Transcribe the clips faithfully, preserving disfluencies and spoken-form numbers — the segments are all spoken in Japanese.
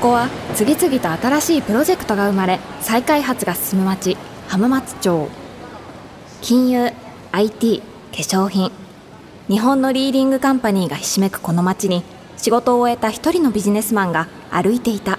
こは次々と新しいプロジェクトが生まれ、再開発が進む町、浜松町。金融、アイティー、化粧品、日本のリーディングカンパニーがひしめくこの町に、仕事を終えた一人のビジネスマンが歩いていた。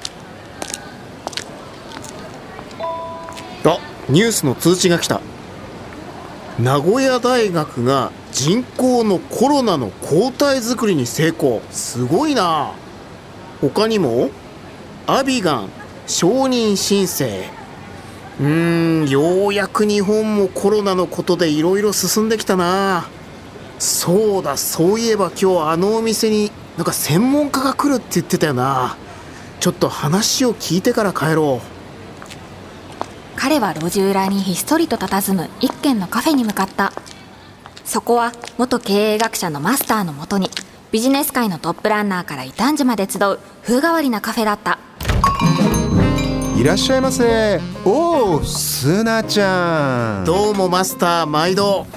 あ、ニュースの通知が来た。名古屋大学が人工のコロナの抗体作りに成功。すごいな。他にもアビガン承認申請。うーん、ようやく日本もコロナのことでいろいろ進んできたな。そうだ、そういえば今日あのお店になんか専門家が来るって言ってたよな。ちょっと話を聞いてから帰ろう。 彼は路地裏にひっそりと佇む一軒のカフェに向かった。そこは元経営学者のマスターのもとに、ビジネス界のトップランナーから異端児まで集う風変わりなカフェだった。 いらっしゃいませ。おー、スナちゃん。 どうもマスター、毎度。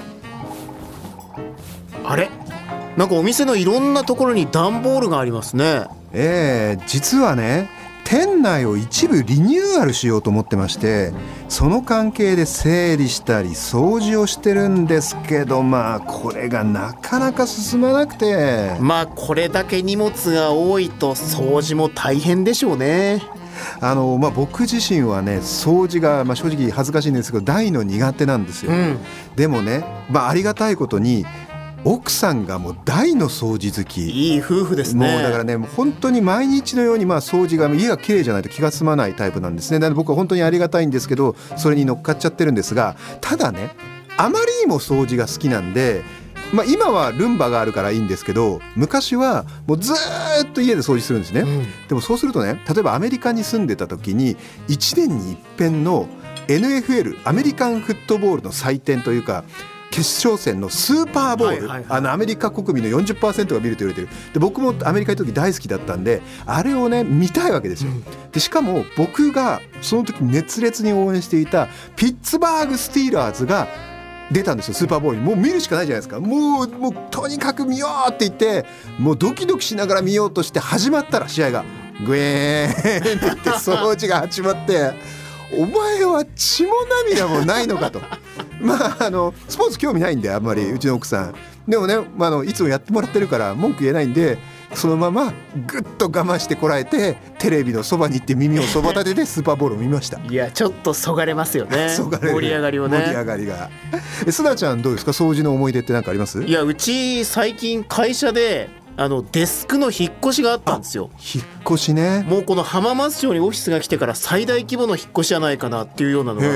あれ、なんかお店のいろんなところに段ボールがありますね。 ええ、実はね、店内を一部リニューアルしようと思ってまして、その関係で整理したり掃除をしてるんですけど、まあこれがなかなか進まなくて。 まあこれだけ荷物が多いと掃除も大変でしょうね。 あの、まあ、僕自身はね、掃除が、まあ、正直恥ずかしいんですけど大の苦手なんですよ、うん、でもね、まあ、ありがたいことに奥さんがもう大の掃除好き。 いい夫婦ですね。 もうだからね、もう本当に毎日のようにまあ掃除が、家が綺麗じゃないと気が済まないタイプなんですね。なので僕は本当にありがたいんですけど、それに乗っかっちゃってるんですが、ただね、あまりにも掃除が好きなんで、まあ、今はルンバがあるからいいんですけど、昔はもうずっと家で掃除するんですね、うん、でもそうするとね、例えばアメリカに住んでた時にいちねんに一遍の エヌエフエル アメリカンフットボールの祭典というか決勝戦のスーパーボール、はいはいはい、あのアメリカ国民の よんじゅっパーセント が見ると言われてる。で、僕もアメリカにいた時大好きだったんで、あれをね見たいわけですよ、うん、でしかも僕がその時熱烈に応援していたピッツバーグスティーラーズが出たんですよ、スーパーボールに。もう見るしかないじゃないですか。もう、もうとにかく見ようって言って、もうドキドキしながら見ようとして始まったら試合がグエーンって言って掃除が始まってお前は血も涙もないのかとまああのスポーツ興味ないんであんまり、うちの奥さんでもね、まあ、あのいつもやってもらってるから文句言えないんで、そのままぐっと我慢してこらえてテレビのそばに行って耳をそば立ててスーパーボールを見ました。 いや、ちょっとそがれますよねそがれる、盛り上がりをね。 盛り上がりが。え、すなちゃんどうですか、掃除の思い出って何かあります？ いや、うち最近会社であのデスクの引っ越しがあったんですよ。 引っ越しね。 もうこの浜松町にオフィスが来てから最大規模の引っ越しじゃないかなっていうようなのがあって、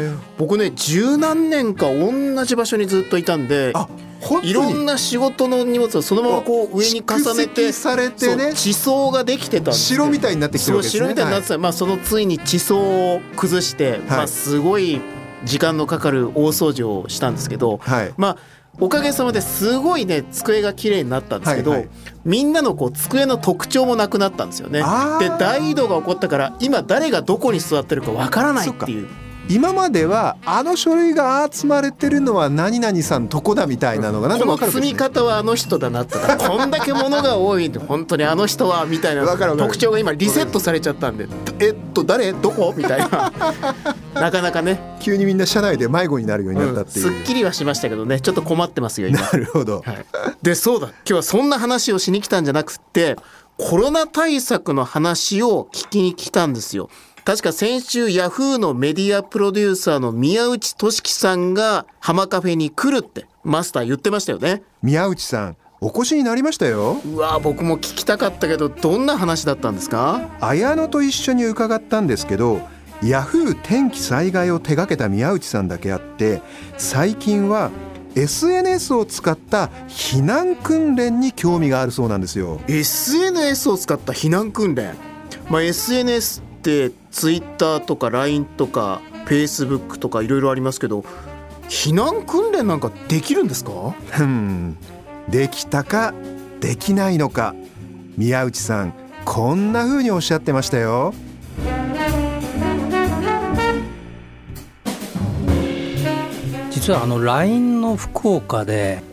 僕ね十何年か同じ場所にずっといたんで、あ、いろんな仕事の荷物をそのままこう上に重ねてされてね、 地層ができてたんですよ。 城みたいになってきてるわけですね。 そう、城みたいになってた、はい。まあ、そのついに地層を崩して、はい、まあ、すごい時間のかかる大掃除をしたんですけど、はい、まあおかげさまですごいね机が綺麗になったんですけど、はいはい、みんなのこう机の特徴もなくなったんですよね。で、大移動が起こったから今誰がどこに座ってるかわからないっていう。 今まではあの書類が積まれてるのは何々さんとこだみたいなのがなんか分かる、ね、 この積み方はあの人だなとかこんだけ物が多いんで本当にあの人はみたいな特徴が今リセットされちゃったんで、えっと誰どこみたいななかなかね、 急にみんな社内で迷子になるようになったっていう、 うん、すっきりはしましたけどね、ちょっと困ってますよ今。 なるほど、 はい、で、そうだ、今日はそんな話をしに来たんじゃなくてコロナ対策の話を聞きに来たんですよ。確か先週ヤフーのメディアプロデューサーの宮内俊樹さんが浜カフェに来るってマスター言ってましたよね。 宮内さんお越しになりましたよ。 うわ、僕も聞きたかったけどどんな話だったんですか？ 綾野と一緒に伺ったんですけど、ヤフー天気災害を手掛けた宮内さんだけあって最近は エスエヌエス を使った避難訓練に興味があるそうなんですよ。 エスエヌエス を使った避難訓練、まあ、エスエヌエス ってツイッターとか ライン とか フェイスブック とかいろいろありますけど、避難訓練なんかできるんですか？ うん、できたかできないのか、宮内さんこんな風におっしゃってましたよ。 実はあの ライン の福岡で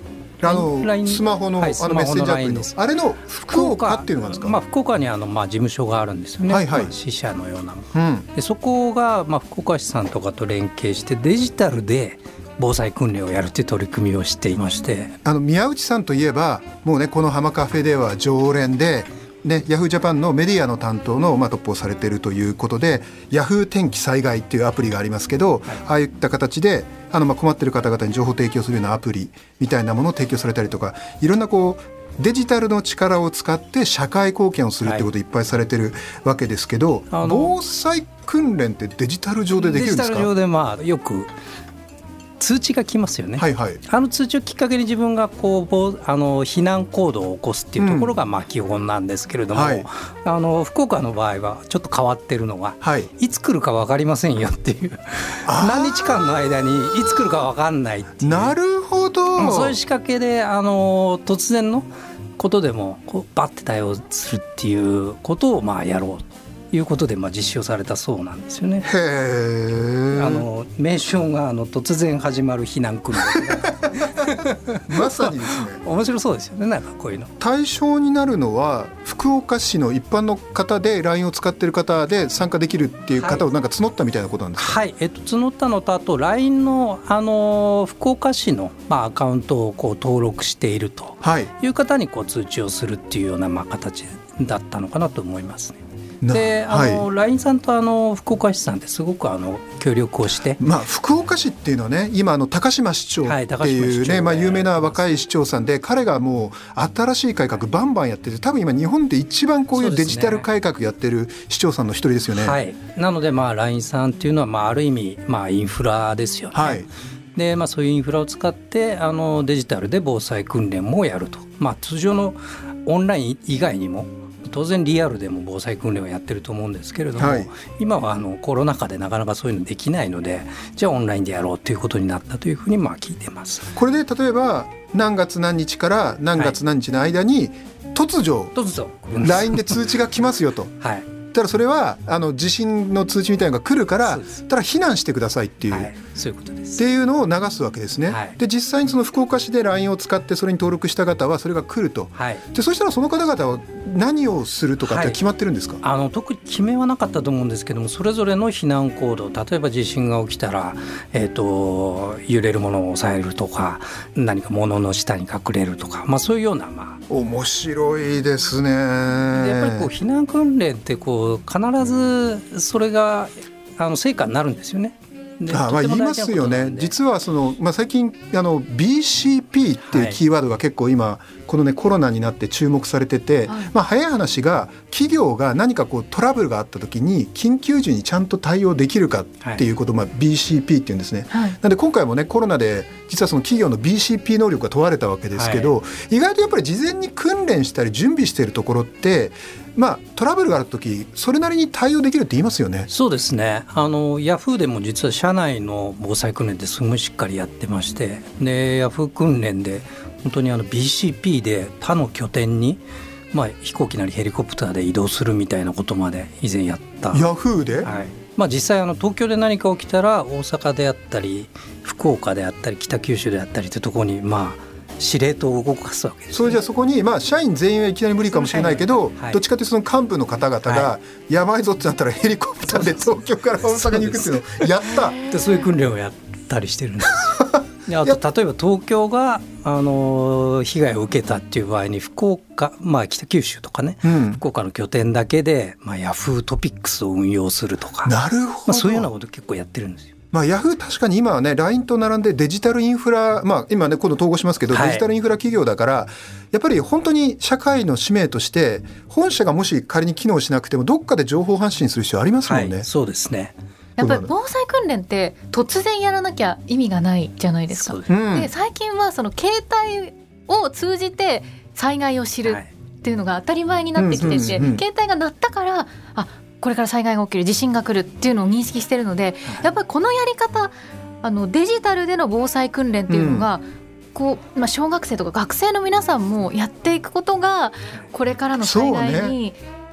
あのスマホの、はい、あのメッセージアプリのあれの福岡っていうのがあるんですか。 まあ、福岡にあの、まあ、事務所があるんですよね、はいはい、まあ、支社のようなもの、うん、でそこが、まあ、福岡市さんとかと連携してデジタルで防災訓練をやるという取り組みをしていまして、 あの宮内さんといえばもうねこの浜カフェでは常連で、ね、ヤフージャパンのメディアの担当の、まあ、トップをされているということで、ヤフー天気災害っていうアプリがありますけど、はい、ああいった形であの、まあ、困っている方々に情報提供するようなアプリみたいなものを提供されたりとか、いろんなこうデジタルの力を使って社会貢献をするってことをいっぱいされてるわけですけど、はい、防災訓練ってデジタル上でできるんですか。 デジタル上でまあよく通知が来ますよね、はいはい、あの通知をきっかけに自分がこうあの避難行動を起こすっていうところがまあ基本なんですけれども、うん、はい、あの福岡の場合はちょっと変わってるのは、はい、いつ来るか分かりませんよっていう何日間の間にいつ来るか分かんないっていう、 なるほど、 そういう仕掛けであの突然のことでもこうバッて対応するっていうことをまあやろうということでまあ実施をされたそうなんですよね。 へー、 あの名称があの突然始まる避難訓練まさにですね、 面白そうですよね。なんかこういうの対象になるのは福岡市の一般の方で ライン を使っている方で参加できるっていう方をなんか募ったみたいなことなんですか。 はい、はい、えっと、募ったのとあと ライン の、あの福岡市の、まあ、アカウントをこう登録しているという方にこう通知をするっていうような、まあ、形だったのかなと思いますね。であの、はい、ライン さんとあの福岡市さんってすごくあの協力をして、 まあ、福岡市っていうのはね今あの高島市長っていうね、はい、まあ、有名な若い市長さんで、彼がもう新しい改革バンバンやってて、多分今日本で一番こういうデジタル改革やってる市長さんの一人ですよね。 はい、なのでまあ ライン さんっていうのはまあある意味まあインフラですよね。はい、でまあ、そういうインフラを使ってあのデジタルで防災訓練もやると、まあ、通常のオンライン以外にも当然リアルでも防災訓練をやってると思うんですけれども、はい、今はあのコロナ禍でなかなかそういうのできないので、じゃあオンラインでやろうということになったというふうにまあ聞いてます。 これで例えば何月何日から何月何日の間に突如、 突如ライン で通知が来ますよと、はい、ただそれはあの地震の通知みたいなのが来るからただ避難してくださいっていう、はい、 そういうことですっていうのを流すわけですね、はい、で実際にその福岡市で ライン を使ってそれに登録した方はそれが来ると、はい、でそしたらその方々は何をするとかって決まってるんですか。 はい、あの特に決めはなかったと思うんですけども、それぞれの避難行動、例えば地震が起きたら、えーと、揺れるものを抑えるとか、何か物の下に隠れるとか、まあ、そういうような、まあ、 面白いですね。 でやっぱりこう避難訓練ってこう必ずそれがあの成果になるんですよね。 ああ、まあ言いますよね。実はその、まあ、最近あの ビーシーピー っていうキーワードが結構今この、ね、コロナになって注目されてて、はい、まあ、早い話が企業が何かこうトラブルがあった時に緊急時にちゃんと対応できるかっていうことを、まあ、ビーシーピー っていうんですね、はい、なので今回もねコロナで実はその企業の ビーシーピー 能力が問われたわけですけど、はい、意外とやっぱり事前に訓練したり準備しているところってまあ、トラブルがあるときそれなりに対応できるって言いますよね。 そうですね。あのヤフーでも実は社内の防災訓練ってすごいしっかりやってまして、でヤフー訓練で本当にあの ビーシーピー で他の拠点に、まあ、飛行機なりヘリコプターで移動するみたいなことまで以前やった。 ヤフーで、 はい、まあ、実際あの東京で何か起きたら大阪であったり福岡であったり北九州であったりというところにまあ司令塔を動かすわけです、ね、 それじゃあそこに、まあ、社員全員はいきなり無理かもしれないけど、はい、どっちかというとその幹部の方々がやばいぞってなったらヘリコプターで東京から大阪に行くっていうのをやったでそういう訓練をやったりしてるんですであと例えば東京が、あの被害を受けたっていう場合に福岡、まあ、北九州とかね、うん、福岡の拠点だけで、まあ、ヤフートピックスを運用するとか、 なるほど、 まあ、そういうようなこと結構やってるんですよ。 まあ、ヤフー確かに今はね ライン と並んでデジタルインフラ、まあ、今ね今度統合しますけど、はい、デジタルインフラ企業だからやっぱり本当に社会の使命として本社がもし仮に機能しなくてもどっかで情報発信する必要ありますもんね、 はい、そうですね。 やっぱり防災訓練って突然やらなきゃ意味がないじゃないですか。で、で最近はその携帯を通じて災害を知るっていうのが当たり前になってきてて、はい、うんうんうん、携帯が鳴ったからあこれから災害が起きる地震が来るっていうのを認識してるので、やっぱりこのやり方あのデジタルでの防災訓練っていうのが、うん、こうまあ、小学生とか学生の皆さんもやっていくことがこれからの災害に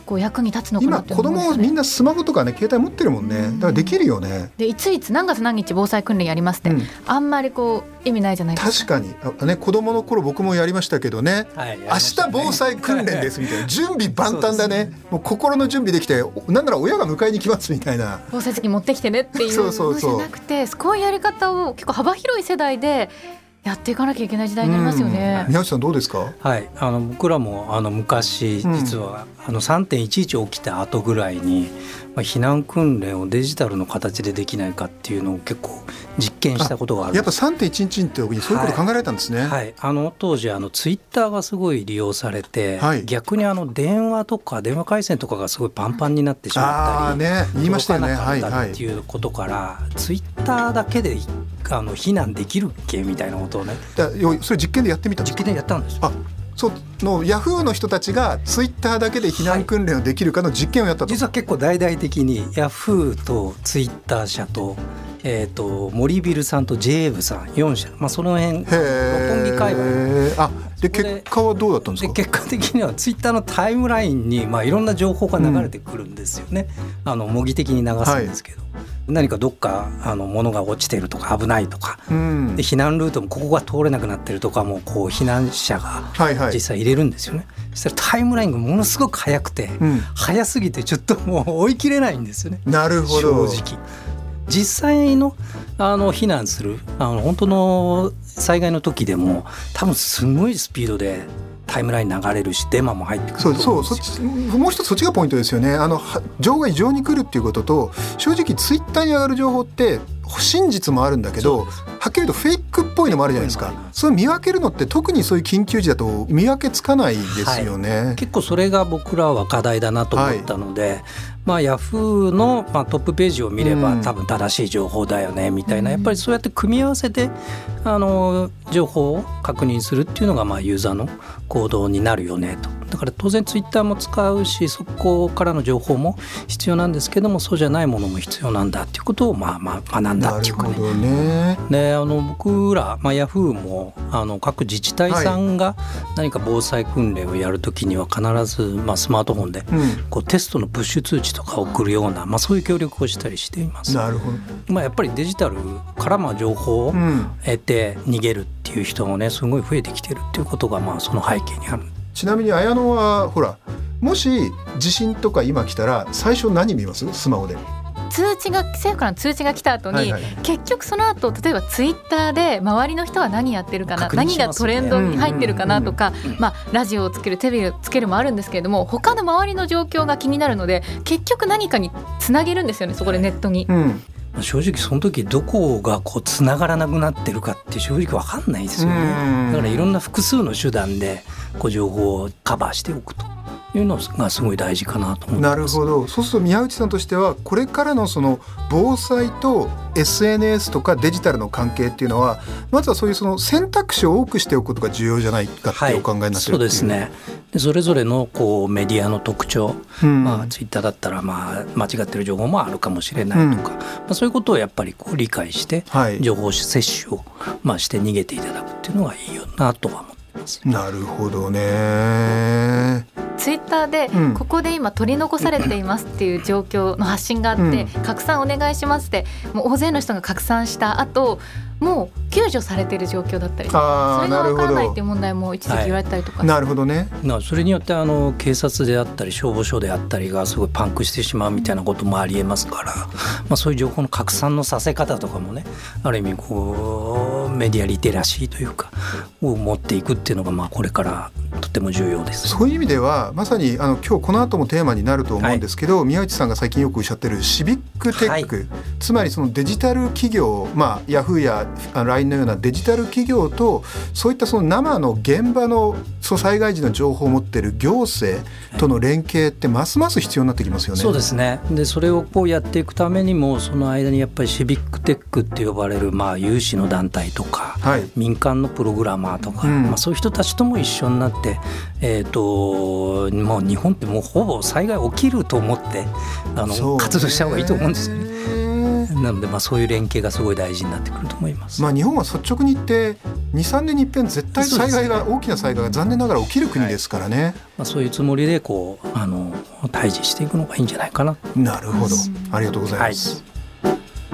構役に立つのかなって思いますね。今子供みんなスマホとかね携帯持ってるもんね。だからできるよね。 でいついつ何月何日防災訓練やりますって、うん、あんまりこう意味ないじゃないですか。確かに、ね、子供の頃僕もやりましたけどね、はい、明日防災訓練ですみたいな準備万端だね。ね、もう心の準備できてなんなら親が迎えに来ますみたいな、 防災機持ってきてねっていうのじゃなくて、こういうやり方を結構幅広い世代でやっていかなきゃいけない時代になりますよね。 宮内さんどうですか？ はい、あの僕らもあの昔実は、うん、あの さんてんいちいち 起きた後ぐらいに、まあ、避難訓練をデジタルの形でできないかっていうのを結構実験したことがあるんです。 やっぱ さんてんいちいち の時にそういうこと考えられたんですね。 はいはい、あの当時あのツイッターがすごい利用されて、はい、逆にあの電話とか電話回線とかがすごいパンパンになってしまったり、 ね、言いましたよね、 届かなかったっていうことから、はいはい、ツイッターだけであの避難できるっけみたいなことをね、 だそれ実験でやってみたんですか？ 実験でやったんですよ。 あ、そのヤフーの人たちがツイッターだけで避難訓練をできるかの実験をやったと、 はい、実は結構大々的にヤフーとツイッター社とえー、と森ビルさんと ジェイエーブ さんよん社、まあ、その辺六本木界隈あで結果はどうだったんですか？ で結果的にはツイッターのタイムラインに、まあ、いろんな情報が流れてくるんですよね、うん、あの模擬的に流すんですけど、はい、何かどっかあの物が落ちてるとか危ないとか、うん、で避難ルートもここが通れなくなってるとかもこう避難者が実際入れるんですよね、はいはい、そしたらタイムラインがものすごく速くて、うん、速すぎてちょっともう追い切れないんですよね。 なるほど。 正直実際 の, あの避難するあの本当の災害の時でも多分すごいスピードでタイムライン流れるしデマも入ってくると思うんですよ。 そうそう、そっちもう一つそっちがポイントですよね。あの情報が異常に来るっていうことと、正直ツイッターに上がる情報って真実もあるんだけど、はっきり言うとフェイクっぽいのもあるじゃないですか。それ見分けるのって特にそういう緊急時だと見分けつかないですよね、 はい、結構それが僕らは課題だなと思ったので、はい、まあ、ヤフーの、まあ、トップページを見れば、うん、多分正しい情報だよねみたいな、やっぱりそうやって組み合わせてあの情報を確認するっていうのが、まあ、ユーザーの行動になるよねと。だから当然ツイッターも使うし、そこからの情報も必要なんですけども、そうじゃないものも必要なんだっていうことを、まあ、まあ学んだっていうかね。 なるほどね。 であの僕ら、まあ、ヤフーもあの各自治体さんが何か防災訓練をやるときには必ず、まあ、スマートフォンでこうテストのプッシュ通知とか送るような、まあ、そういう協力をしたりしています。 なるほど。 まあ、やっぱりデジタルからまあ情報を得て逃げるっていう人もねすごい増えてきてるっていうことが、まあその背景にある。 ちなみに綾野はほら、もし地震とか今来たら最初何見ます？スマホで通知が政府からの通知が来た後に、はいはい、結局その後例えばツイッターで周りの人は何やってるかな、ね、何がトレンドに入ってるかなとか、うんうんうん、まあ、ラジオをつけるテレビをつけるもあるんですけれども、他の周りの状況が気になるので結局何かにつなげるんですよね、そこでネットに、うん、 正直その時どこがこうつながらなくなってるかって正直分かんないですよね。だからいろんな複数の手段でこう情報をカバーしておくというのがすごい大事かなと思ってます。 なるほど。そうすると宮内さんとしてはこれからのその防災と エスエヌエス とかデジタルの関係っていうのは、まずはそういうその選択肢を多くしておくことが重要じゃないかってお考えになってるっていう、はい、 そうですね。でそれぞれのこうメディアの特徴、うん、まあ、ツイッターだったらまあ間違ってる情報もあるかもしれないとか、うん、まあ、そういうことをやっぱりこう理解して情報摂取をまあして逃げていただくっていうのがいいよなとは思ってます。 なるほどね。 ツイッターでここで今取り残されていますっていう状況の発信があって、うん、拡散お願いしますってもう大勢の人が拡散した後、もう救助されている状況だったり、それが分からないっていう問題も一時期言われたりとか、はい、 なるほどね。 それによってあの警察であったり消防署であったりがすごいパンクしてしまうみたいなこともありえますから、まあ、そういう情報の拡散のさせ方とかもね、ある意味こうメディアリテラシーというかを持っていくっていうのが、まあこれからとても重要です。 そういう意味ではまさにあの今日この後もテーマになると思うんですけど、はい、宮内さんが最近よくおっしゃってるシビックテック、はい、つまりそのデジタル企業、まあ、ヤフーやライン のようなデジタル企業とそういったその生の現場の災害時の情報を持っている行政との連携ってますます必要になってきますよね。 そうですね。でそれをこうやっていくためにもその間にやっぱりシビックテックって呼ばれるまあ有志の団体とか、はい、民間のプログラマーとか、うん、まあ、そういう人たちとも一緒になって、えー、ともう日本ってもうほぼ災害起きると思ってあの活動した方がいいと思うんですよね。 なのでまあそういう連携がすごい大事になってくると思います。 まあ、日本は率直に言って にさんねんに一遍絶対災害が、大きな災害が残念ながら起きる国ですからね、はい、 まあ、そういうつもりでこうあの対峙していくのがいいんじゃないかな。 なるほど、ありがとうございます、はい。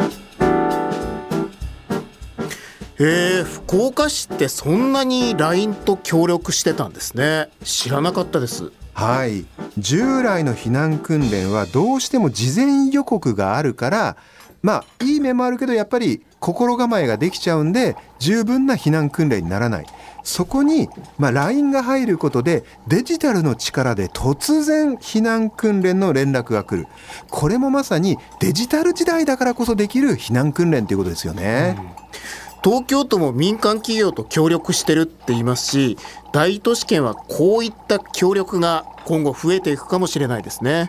えー、福岡市ってそんなに ライン と協力してたんですね。知らなかったです。 はい、従来の避難訓練はどうしても事前予告があるから、まあいい面もあるけどやっぱり心構えができちゃうんで十分な避難訓練にならない。そこに、まあ、ライン が入ることでデジタルの力で突然避難訓練の連絡が来る。これもまさにデジタル時代だからこそできる避難訓練ということですよね、うん。 東京都も民間企業と協力してるって言いますし、大都市圏はこういった協力が今後増えていくかもしれないですね。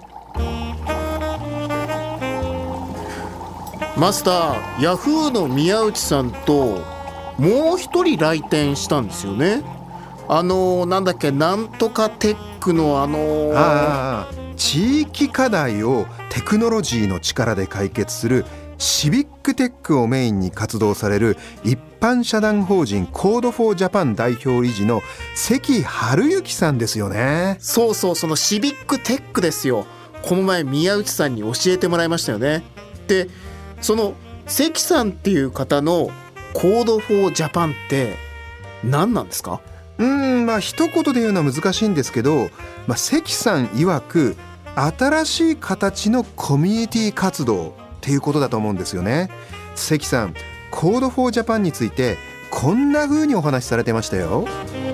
マスター、ヤフーの宮内さんともう一人来店したんですよね。あのなんだっけ、なんとかテックのあのー、 あ地域課題をテクノロジーの力で解決するシビックテックをメインに活動される一般社団法人コードフォージャパン代表理事の関春之さんですよね。 そうそう、そのシビックテックですよ。この前宮内さんに教えてもらいましたよね。で、その関さんっていう方のコードフォージャパンって何なんですか？ うーんまあ一言で言うのは難しいんですけど、まあ、関さん曰く新しい形のコミュニティ活動っていうことだと思うんですよね。関さん、コードフォージャパンについてこんな風にお話しされてましたよ。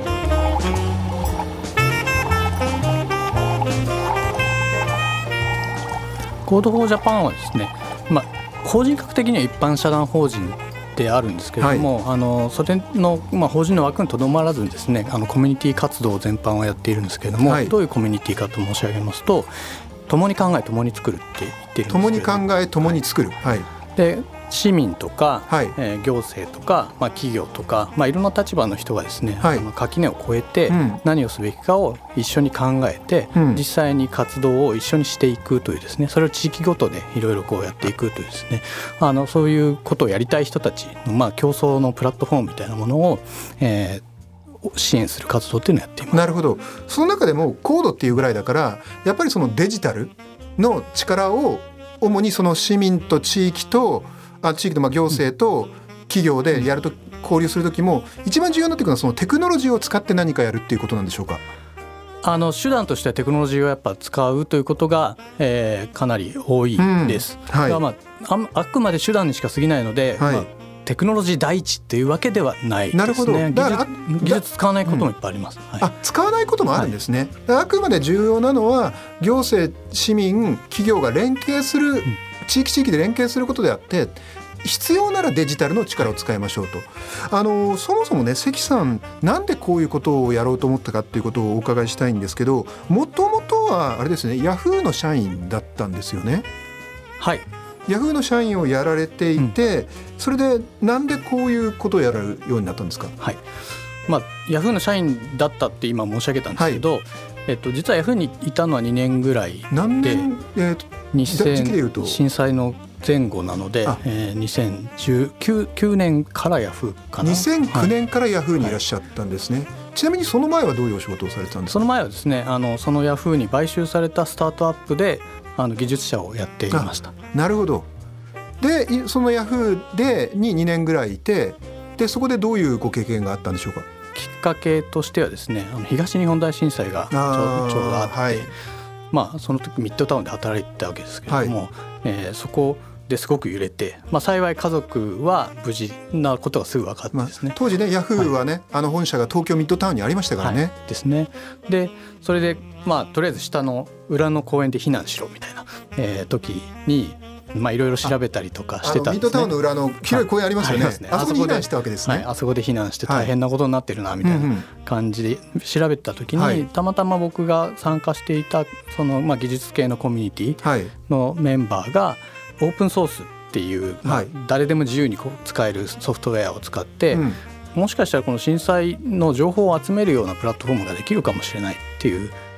コードフォージャパンはですね、まあ、法人格的には一般社団法人であるんですけれども、はい、あのそれの、まあ、法人の枠にとどまらずにですね、あのコミュニティ活動全般をやっているんですけれども、はい、どういうコミュニティかと申し上げますと、共に考え共に作るって言っているんですけれども、 共に考え共に作る、はい、 で市民とか、 はいえー、行政とか、まあ、企業とか、まあ、いろんな立場の人がですね、 はい、 あの垣根を越えて何をすべきかを一緒に考えて、 うん、 実際に活動を一緒にしていくというですね、それを地域ごとでいろいろこうやっていくというですね、あのそういうことをやりたい人たちの、まあ、競争のプラットフォームみたいなものを、えー、支援する活動っていうのをやっています。 なるほど。その中でもコードっていうぐらいだから、やっぱりそのデジタルの力を主にその市民と地域とあ地域のまあ行政と企業でやると、交流するときも一番重要になってくるのはそのテクノロジーを使って何かやるっていうことなんでしょうか？ あの手段としてはテクノロジーをやっぱ使うということが、えー、かなり多いです、うん、はい、まあ、あ, あくまで手段にしか過ぎないので、はい、まあ、テクノロジー第一っていうわけではないですね。 なるほど。だから技術、技術使わないこともいっぱいあります、うん、はい、 あ使わないこともあるんですね、はい、あくまで重要なのは行政、市民、企業が連携する、うん、地域地域で連携することであって、必要ならデジタルの力を使いましょうと。あのそもそもね、関さんなんでこういうことをやろうと思ったかっていうことをお伺いしたいんですけど、もともとはあれですね、ヤフーの社員だったんですよね。 はい、 ヤフーの社員をやられていて、うん、それでなんでこういうことをやるようになったんですか？ はい、まあ、ヤフーの社員だったって今申し上げたんですけど、はい、えっと、実はヤフーにいたのはにねんぐらいで、 何年、えー、とにせん震災の前後なので、えー、にせんじゅうきゅうねんからヤフーかな。 にせんきゅうねんからヤフーにいらっしゃったんですね、はい、ちなみにその前はどういうお仕事をされてたんですか？ その前はですね、あのそのヤフーに買収されたスタートアップであの技術者をやっていました。 なるほど。でそのヤフーでににねんぐらいいて、でそこでどういうご経験があったんでしょうか？ きっかけとしてはですね、あの東日本大震災がちょう、ちょうどあって、はい、まあ、その時ミッドタウンで働いてたわけですけれども、はい、えー、そこですごく揺れて、まあ、幸い家族は無事なことがすぐ分かってですね、 まあ、当時ねヤフーはね、はい、あの本社が東京ミッドタウンにありましたからね、はい、 ですね。でそれで、まあ、とりあえず下の裏の公園で避難しろみたいな、えー、時にまあ、いろいろ調べたりとかしてたんですね。 ミッドタウンの裏の広い公園ありますよね、はい、ありますね。あそこに避難したわけですね、 はい、あそこで避難して大変なことになってるなみたいな感じで調べた時に、はい、たまたま僕が参加していたその、まあ、技術系のコミュニティのメンバーがオープンソースっていう、まあ、誰でも自由にこう使えるソフトウェアを使って、うん、もしかしたらこの震災の情報を集めるようなプラットフォームができるかもしれないっていう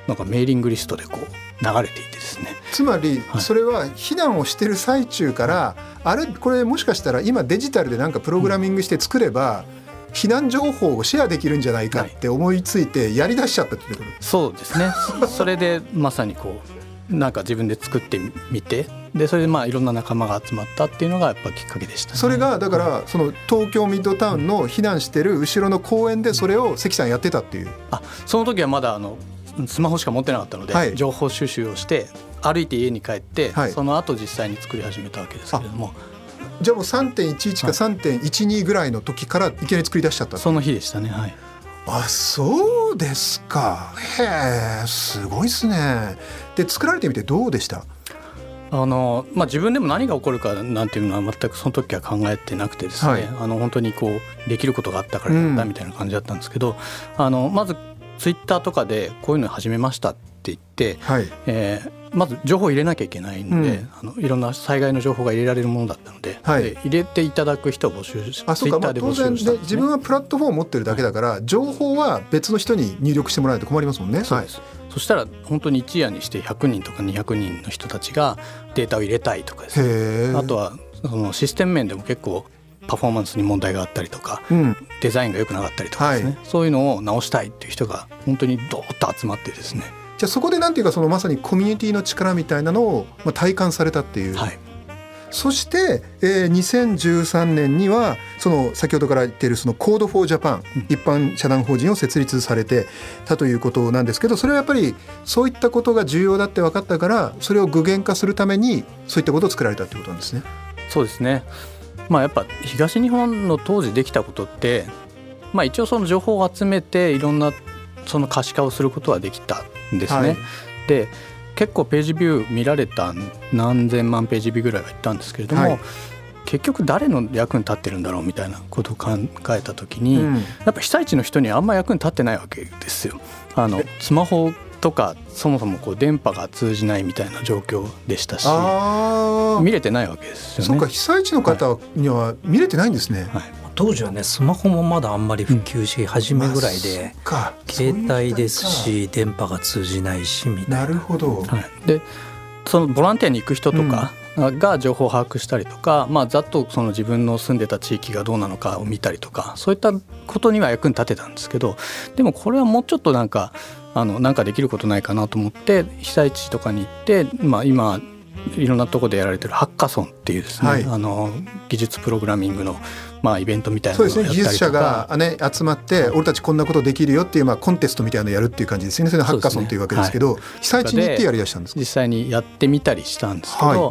なんかメーリングリストでこう流れていてですね。 つまりそれは避難をしてる最中から、はい、あれこれもしかしたら今デジタルでなんかプログラミングして作れば、うん、避難情報をシェアできるんじゃないかって思いついてやりだしちゃったってこと、はい、 そうですねそれでまさにこうなんか自分で作ってみて、でそれでまあいろんな仲間が集まったっていうのがやっぱきっかけでした、ね、 それがだからその東京ミッドタウンの避難してる後ろの公園でそれを関さんやってたっていう。 あ、その時はまだあのスマホしか持ってなかったので、はい、情報収集をして歩いて家に帰って、はい、その後実際に作り始めたわけですけれども。 じゃあもう さんてんいちいち か さんてんいちに ぐらいの時からいきなり作り出しちゃった。 その日でしたね。はい。 あ、そうですか。へえ、すごいですね。で作られてみてどうでした？ あのまあ、自分でも何が起こるかなんていうのは全くその時は考えてなくてですね、はい、あの本当にこうできることがあったからやったみたいな感じだったんですけど、うん、あのまずツイッターとかでこういうの始めましたって言って、はい、えー、まず情報を入れなきゃいけないので、うん、あのいろんな災害の情報が入れられるものだったので、はい、で入れていただく人を募集し、 あ、そうか、 ツイッターで募集したんですね。 まあ、当然で自分はプラットフォームを持ってるだけだから、はい、情報は別の人に入力してもらえないと困りますもんね。 そうです、はい、そしたら本当に一夜にしてひゃくにんとかにひゃくにんの人たちがデータを入れたいとかですね、あとはそのシステム面でも結構パフォーマンスに問題があったりとか、うん、デザインが良くなかったりとかですね、はい、そういうのを直したいっていう人が本当にドーッと集まってですね。 じゃあそこでなんていうかそのまさにコミュニティの力みたいなのをまあ体感されたっていう、はい、そして、えー、にせんじゅうさんねんにはその先ほどから言っているその Code for Japan、うん、一般社団法人を設立されてたということなんですけど、それはやっぱりそういったことが重要だって分かったから、それを具現化するためにそういったことを作られたということなんですね。 そうですね。まあ、やっぱ東日本の当時できたことって、まあ、一応その情報を集めていろんなその可視化をすることはできたんですね、はい、で結構ページビュー見られた何千万ページビューぐらいはいったんですけれども、はい、結局誰の役に立ってるんだろうみたいなことを考えた時に、うん、やっぱ被災地の人にあんま役に立ってないわけですよ。あのスマホとかそもそもこう電波が通じないみたいな状況でしたし、見れてないわけですよね。 そうか、被災地の方には見れてないんですね、はいはい、 当時はねスマホもまだあんまり普及し始めぐらいで、うん、まあ、携帯ですし電波が通じないしみたいな。 なるほど、 はい、でそのボランティアに行く人とかが情報を把握したりとか、うん、まあ、ざっとその自分の住んでた地域がどうなのかを見たりとか、そういったことには役に立てたんですけど、でもこれはもうちょっとなんかあのなんかできることないかなと思って被災地とかに行って、まあ、今いろんなところでやられてるハッカソンっていうですね、はい、あの技術プログラミングのまあイベントみたいなのをやったりとか。 そうですね、技術者が、ね、集まって俺たちこんなことできるよっていう、まあ、コンテストみたいなのやるっていう感じですよね。それハッカソンっていうわけですけど、はい、被災地に行ってやりだしたんですか？ 実際にやってみたりしたんですけど、はい、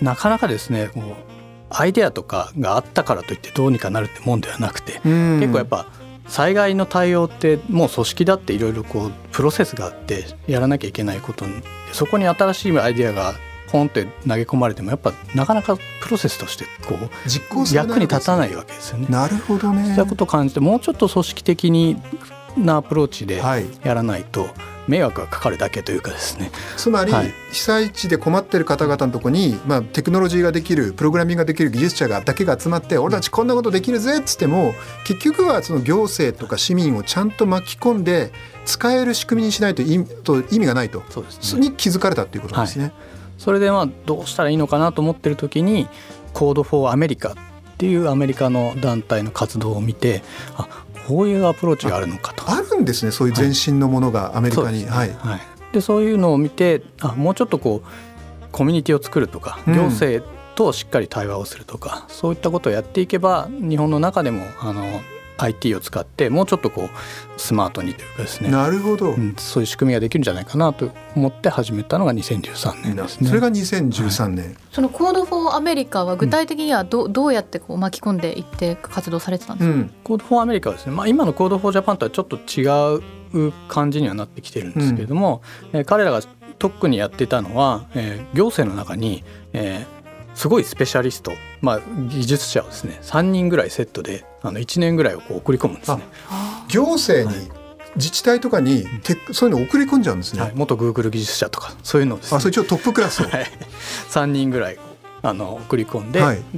なかなかですね、こうアイデアとかがあったからといってどうにかなるってもんではなくて、結構やっぱ災害の対応ってもう組織だっていろいろこうプロセスがあってやらなきゃいけないことに、そこに新しいアイデアがポンって投げ込まれてもやっぱなかなかプロセスとしてこう実行する役に立たないわけですよね。 なるほどね。 そういうことを感じて、もうちょっと組織的になアプローチでやらないと迷惑がかかるだけというかですね。 つまり被災地で困ってる方々のところに、まあ、テクノロジーができるプログラミングができる技術者がだけが集まって、俺たちこんなことできるぜっつっても、結局はその行政とか市民をちゃんと巻き込んで使える仕組みにしないと意味がないと、そうですね、に気づかれたということですね、はい。 それでまあどうしたらいいのかなと思ってる時に Code for America っていうアメリカの団体の活動を見て、あ、こういうアプローチがあるのかと。 あ, あるんですね、そういう前進のものがアメリカに、 はい、そうですね、はい、でそういうのを見て、あ、もうちょっとこうコミュニティを作るとか、行政としっかり対話をするとか、うん、そういったことをやっていけば日本の中でもあの アイティー を使ってもうちょっとこうスマートにというかですね、 なるほど、 うん、そういう仕組みができるんじゃないかなと思って始めたのがにせんじゅうさんねんですね。 それがにせんじゅうさんねん、はい、 その Code for America は具体的には ど,、うん、どうやってこう巻き込んでいって活動されてたんですか？うん、 Code for America はですね、まあ、今の Code for Japan とはちょっと違う感じにはなってきてるんですけれども、うん、えー、彼らが特にやってたのは、えー、行政の中に、えーすごいスペシャリスト、まあ、技術者をですねさんにんぐらいセットであのいちねんぐらいをこう送り込むんですね。 行政に、はい、自治体とかにそういうのを送り込んじゃうんですね、 はい、元 Google 技術者とかそういうのをですね、 あ、それ一応トップクラスを、 はい、さんにんぐらいあの送り込んで、はい、で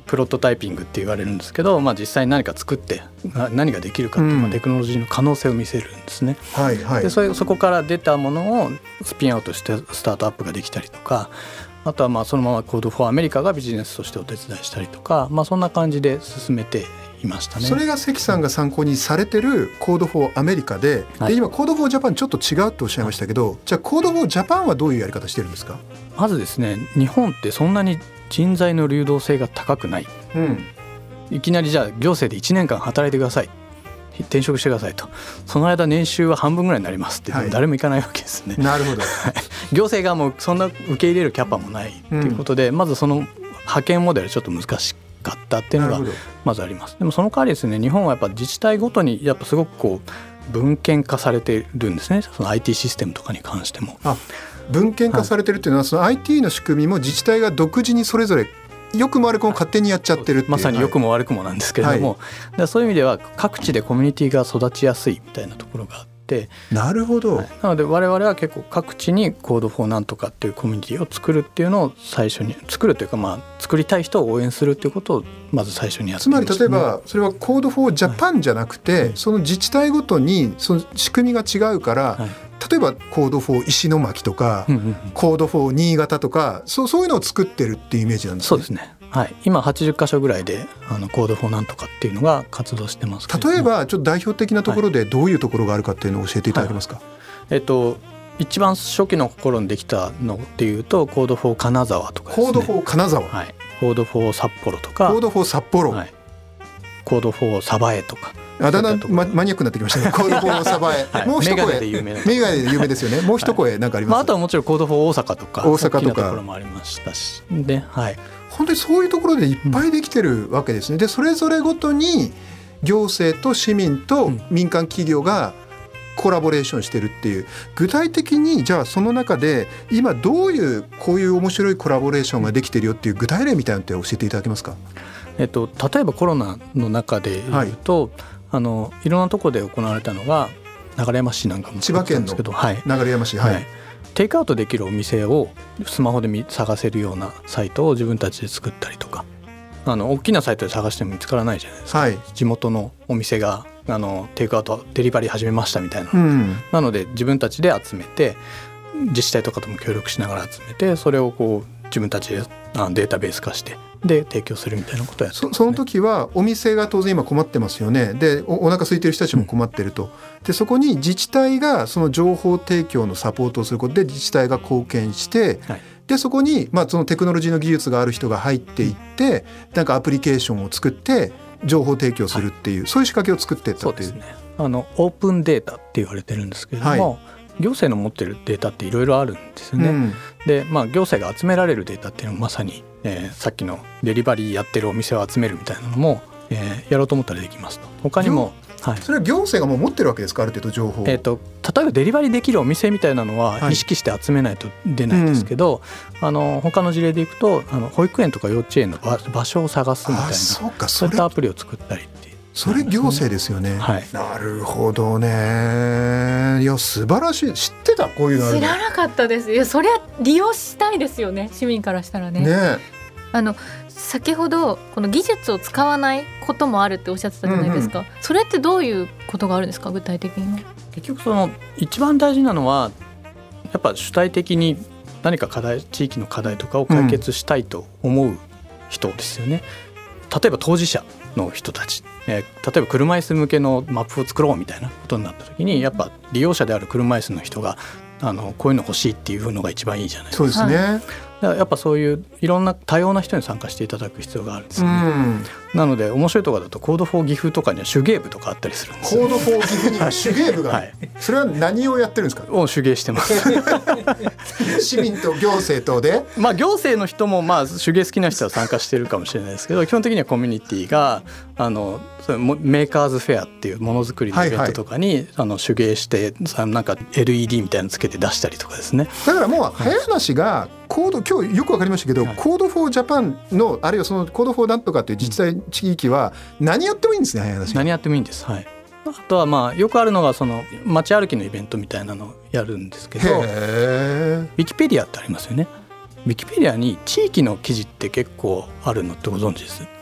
プロトタイピングって言われるんですけど、まあ、実際に何か作って何ができるかっていう、まあ、テクノロジーの可能性を見せるんですね、 うんはいはい、 で そ, そこから出たものをスピンアウトしてスタートアップができたりとか、あとはまあそのまま Code for America がビジネスとしてお手伝いしたりとか、まあ、そんな感じで進めていましたね。 それが関さんが参考にされてる Code for America で、はい、で今 Code for Japan ちょっと違うとおっしゃいましたけど、じゃあ Code for Japan はどういうやり方してるんですか？ まずですね、日本ってそんなに人材の流動性が高くない、うん、いきなりじゃあ行政でいちねんかん働いてください、転職してくださいと、その間年収は半分ぐらいになりますって、はい、誰も行かないわけですね。 なるほど行政がもうそんな受け入れるキャパもないということで、うん、まずその派遣モデルちょっと難しかったっていうのがまずあります。でもその代わりですね、日本はやっぱ自治体ごとにやっぱすごくこう文献化されてるんですね、その アイティー システムとかに関しても。 あ、文献化されてるっていうのは、はい、その アイティー の仕組みも自治体が独自にそれぞれ良くも悪くも勝手にやっちゃってるっていう、 まさに良くも悪くもなんですけれども、はい、そういう意味では各地でコミュニティが育ちやすいみたいなところがあって、 なるほど、 はい、なので我々は結構各地に Code for なんとかっていうコミュニティを作るっていうのを最初に作るというか、まあ作りたい人を応援するっていうことをまず最初にやってみました、ね、 つまり例えばそれは Code for Japan じゃなくて、はい、その自治体ごとにその仕組みが違うから、はい、例えば Code for 石巻とか、うんうんうん、Code for 新潟とか、そう、そういうのを作ってるっていうイメージなんですね。 そうですね、はい、今はちじゅっかしょぐらいであの Code for なんとかっていうのが活動してますけど、 例えばちょっと代表的なところでどういうところがあるかっていうのを教えていただけますか？はい、 えっと一番初期の頃にできたのっていうと Code for 金沢とかですね。 Code for 金沢、 はい、Code for 札幌とか Code for 札幌、 はい、Code for 鯖江とか、 あだんだんマニアックになってきましたね。Code for 鯖江、はい、もう一声、メガネで有名なメガネで有名ですよね。もう一声なんかあります？ まあ、あとはもちろん Code for 大阪とか大阪とか大きなところもありましたし、で、はい、 本当にそういうところでいっぱいできてるわけですね。でそれぞれごとに行政と市民と民間企業がコラボレーションしてるっていう、具体的にじゃあその中で今どういうこういう面白いコラボレーションができてるよっていう具体例みたいなのって教えていただけますか？ えっと、例えばコロナの中で言うと、はい、あのいろんなところで行われたのが流山市なんかも千葉県の流山市、はいはい、 テイクアウトできるお店をスマホで探せるようなサイトを自分たちで作ったりとか、あの大きなサイトで探しても見つからないじゃないですか、はい、地元のお店があのテイクアウトデリバリー始めましたみたいな、うん、なので自分たちで集めて自治体とかとも協力しながら集めて、それをこう自分たちでデータベース化してで提供するみたいなことをやってますね。 そ, その時はお店が当然今困ってますよね。で お, お腹空いてる人たちも困ってると、うん、でそこに自治体がその情報提供のサポートをすることで自治体が貢献して、はい、でそこに、まあ、そのテクノロジーの技術がある人が入っていって、うん、なんかアプリケーションを作って情報提供するっていう、はい、そういう仕掛けを作っていったっていう。 そうですね、あのオープンデータって言われてるんですけれども、はい、行政の持ってるデータっていろいろあるんですよね、うん、で、まあ、行政が集められるデータっていうのはまさに、えー、さっきのデリバリーやってるお店を集めるみたいなのも、えー、やろうと思ったらできますと。他にも、 はい、それは行政がもう持ってるわけですか？ある程度情報、 えーと、例えばデリバリーできるお店みたいなのは意識して集めないと出ないんですけど、はい、うん、あの他の事例でいくとあの保育園とか幼稚園の 場, 場所を探すみたいな、そうか、それそういったアプリを作ったりっていう、 それ行政ですよね、はい、なるほどね。いや素晴らしい。知ってた？こういうのあるの？ 知らなかったです。いやそれは利用したいですよね、市民からしたらね。ね、あの先ほどこの技術を使わないこともあるっておっしゃってたじゃないですか、うんうん、それってどういうことがあるんですか、具体的には。 結局その一番大事なのはやっぱ主体的に何か課題、地域の課題とかを解決したいと思う人ですよね、うん、例えば当事者の人たち、えー、例えば車椅子向けのマップを作ろうみたいなことになった時に、やっぱ利用者である車椅子の人があのこういうの欲しいっていうのが一番いいじゃないですか。 そうですね、はい、 だからやっぱそういういろんな多様な人に参加していただく必要があるんですよね、うん、なので面白いところだと Code for 岐阜とかには手芸部とかあったりするんですよ。 Code for 岐阜には手芸部が、はい、それは何をやってるんですか？ を手芸してます市民と行政とで、 まあ、行政の人もまあ手芸好きな人は参加してるかもしれないですけど、基本的にはコミュニティがあのそれメーカーズフェアっていうものづくりのイベントとかに、はいはい、あの手芸してなんか エルイーディー みたいなのつけて出したりとかですね。 だからもう早話がコード、今日よく分かりましたけど、はい、Code for Japan のあるいはその Code for なんとかっていう自治体地域は何やってもいいんですね。早話何やってもいいんです、はい、あとはまあよくあるのがその街歩きのイベントみたいなのをやるんですけど、ウィキペディアってありますよね。ウィキペディアに地域の記事って結構あるのってご存知です？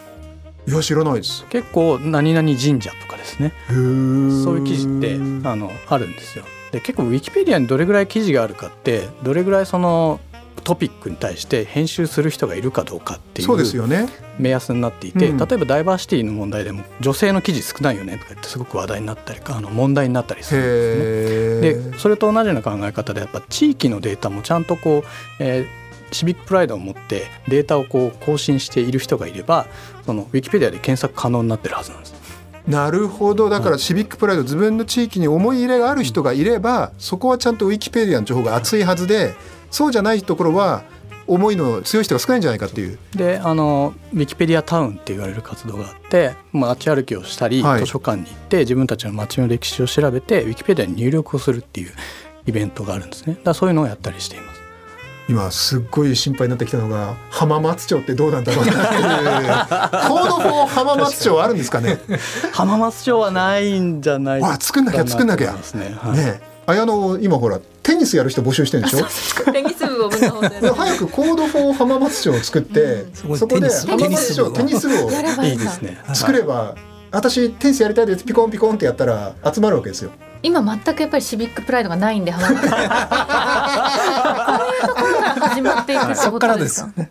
いや知らないです。 結構何々神社とかですね、そういう記事ってあのあるんですよ。で結構ウィキペディアにどれぐらい記事があるかってどれぐらいそのトピックに対して編集する人がいるかどうかっていう目安になっていて、 うん、 例えばダイバーシティの問題でも女性の記事少ないよねとか言ってすごく話題になったりあの問題になったりするんですね。でそれと同じような考え方でやっぱ地域のデータもちゃんとこう、えー、シビックプライドを持ってデータをこう更新している人がいればそのウィキペディアで検索可能になってるはずなんです。 なるほど。だからシビックプライド、自分の地域に思い入れがある人がいればそこはちゃんとウィキペディアの情報が厚いはずで、そうじゃないところは思いの強い人が少ないんじゃないかっていう。 であのウィキペディアタウンって言われる活動があって、街歩きをしたり、はい、図書館に行って自分たちの街の歴史を調べてウィキペディアに入力をするっていうイベントがあるんですね。だからそういうのをやったりしています。 今すっごい心配になってきたのが浜松町ってどうなんだろうなっていうコードフォー浜松町あるんですかね。 浜松町はないんじゃないかな。 あ作んなきゃ作んなきゃですね。はい、 ねあやの今ほらテニスやる人募集してるんでしょ。 テニス部を分ので早くコードフォー浜松町を作って、うん、そこで浜松町テニス部をいいですね作れば、私テニスやりたいですピコンピコンってやったら集まるわけですよ。 今全くやっぱりシビックプライドがないんで浜松町こういうところから始まっていくってことですか。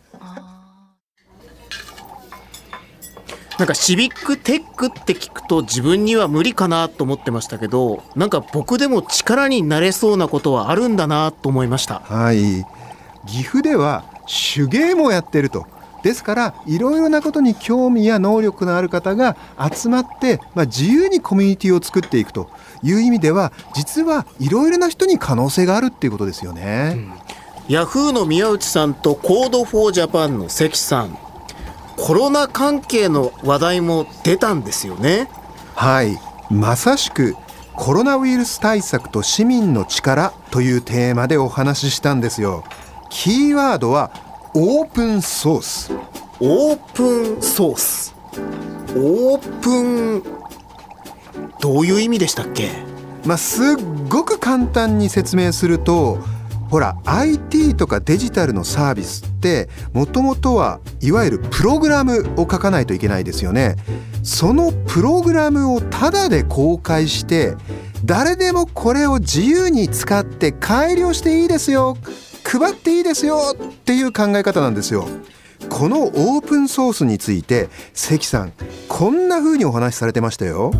なんかシビックテックって聞くと自分には無理かなと思ってましたけど、なんか僕でも力になれそうなことはあるんだなと思いました。 はい、岐阜では手芸もやってると。ですからいろいろなことに興味や能力のある方が集まって、まあ、自由にコミュニティを作っていくという意味では実はいろいろな人に可能性があるっていうことですよね。うん、 ヤフーの宮内さんとコードフォージャパンの関さん、コロナ関係の話題も出たんですよね。 はい、まさしくコロナウイルス対策と市民の力というテーマでお話ししたんですよ。キーワードはオープンソース。 オープンソース、オープンどういう意味でしたっけ。 まあ、すっごく簡単に説明すると、ほら アイティー とかデジタルのサービスってもともとはいわゆるプログラムを書かないといけないですよね。そのプログラムをタダで公開して誰でもこれを自由に使って改良していいですよ、配っていいですよっていう考え方なんですよ。このオープンソースについて関さんこんな風にお話しされてましたよ。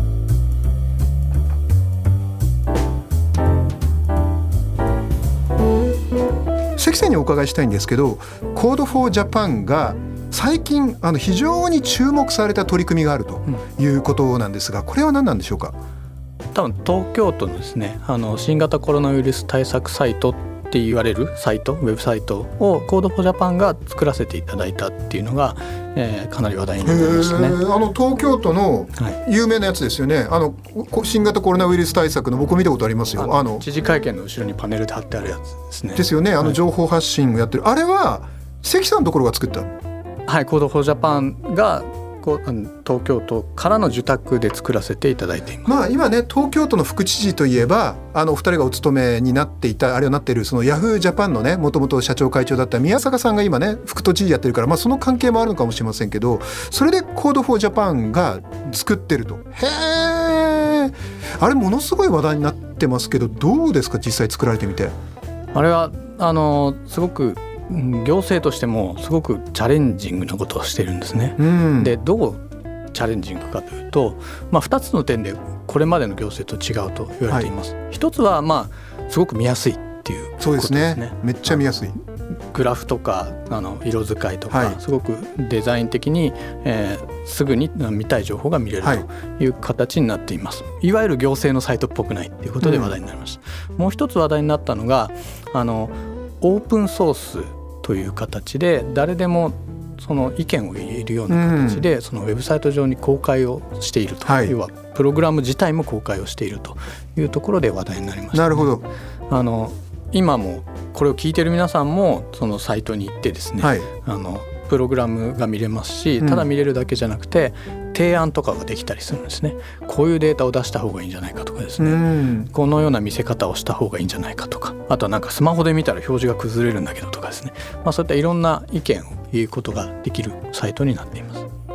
関さんにお伺いしたいんですけど、コードフォージャパンが最近あの非常に注目された取り組みがあるということなんですが、これは何なんでしょうか。 多分東京都のですね、あの新型コロナウイルス対策サイトって言われるサイト、ウェブサイトをコードフォージャパンが作らせていただいたっていうのが、えー、かなり話題になりましたね。あの東京都の有名なやつですよね、はい、あの新型コロナウイルス対策の僕見たことありますよ。 あの知事会見の後ろにパネルで貼ってあるやつですね。 ですよね、あの情報発信をやってる、はい、あれは関さんのところが作った。 はい、コードフォージャパンがこうあの東京都からの受託で作らせていただいています。 まあ、今ね東京都の副知事といえばあのお二人がお勤めになっていたあれをなっているそのヤフージャパンのねもともと社長会長だった宮坂さんが今ね副都知事やってるから、まあ、その関係もあるのかもしれませんけど、それでコードフォージャパンが作ってると。へー、あれものすごい話題になってますけど、どうですか実際作られてみて。 あれはあのすごく行政としてもすごくチャレンジングなことをしているんですね。うん、でどうチャレンジングかというと、まあ、ふたつの点でこれまでの行政と違うと言われています。はい、ひとつは、まあ、すごく見やすいっていうことですね。そうですね、 めっちゃ見やすい。 グラフとかあの色使いとか、はい、すごくデザイン的に、えー、すぐに見たい情報が見れるという形になっています。はい、いわゆる行政のサイトっぽくないということで話題になりました。うん、もう一つ話題になったのがあのオープンソースという形で誰でもその意見を入れるような形で、うん、そのウェブサイト上に公開をしていると、はい、要はプログラム自体も公開をしているというところで話題になりました。 なるほど。 あの今もこれを聞いている皆さんもそのサイトに行ってですね、はい、あのプログラムが見れますし、ただ見れるだけじゃなくて、うん、提案とかができたりするんですね。こういうデータを出した方がいいんじゃないかとかですね、うん、このような見せ方をした方がいいんじゃないかとか、あとはなんかスマホで見たら表示が崩れるんだけどとかですね、まあ、そういったいろんな意見を言うことができるサイトになっています。